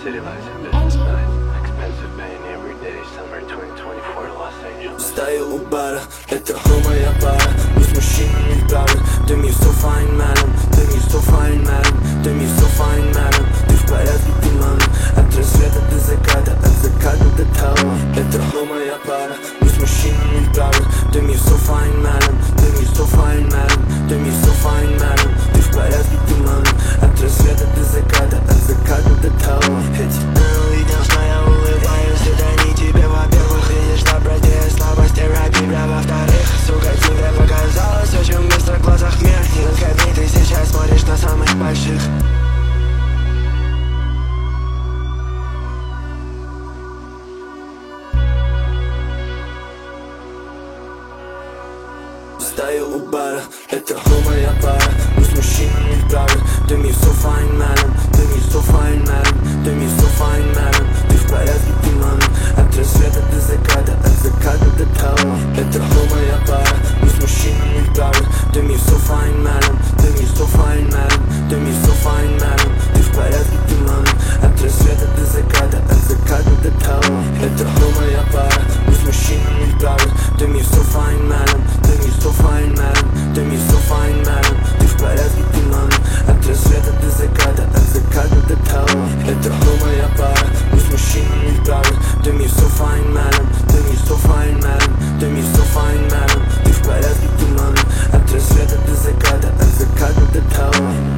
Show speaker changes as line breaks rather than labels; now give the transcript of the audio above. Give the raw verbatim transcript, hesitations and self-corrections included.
city lights and business nights. Expensive paying every day. Summer twenty twenty-four, Los Angeles.
Стою у бара, это моя пара. Мы с мужчинами в паре. Ты мне so fine, madam. Ты мне so fine, madam. Ты мне so fine, madam. Ты в порядке, ты мама. От рассвета до заката, от заката до того. Это моя пара. Мы с мужчинами в паре. Ты мне so fine, madam. Ты мне so fine, madam. Ты мне so fine, madam. Ты в порядке, ты мама. От рассвета до заката, от заката до того. Эти видел, что я улыбаюсь, это не тебе, во-первых. Видишь, на брате слабость терапии, бля, во-вторых. Сука, тебе показалось очень быстро в глазах мир. Разгони, ты сейчас смотришь на самых больших. Стою у бара, это моя пара. Мы с мужчинами в паре. Ты мне so fine, madam. Ты мне so fine, madam. Ты мне so fine, madam. Ты в порядке, ты мама. От рассвета до заката, от заката до того. Это моя пара. Мы с мужчинами в паре. Ты мне so fine, madam. Ты мне so fine, madam. Ты мне so fine, madam. Ты в порядке, ты мама. От рассвета до заката, от заката до того. Это моя пара. Мы с мужчинами в паре. Ты мне so fine, madam. Ты мне so fine, madam. Ты мне so fine, madam. Ты в порядке, ты мама. От рассвета до заката, от заката до того. Это моя пара. Мы с мужчинами в паре. Ты мне so fine, madam. Ты мне so fine, madam. Ты мне so fine, madam. Ты в порядке, ты мама. От рассвета до заката, от заката до того.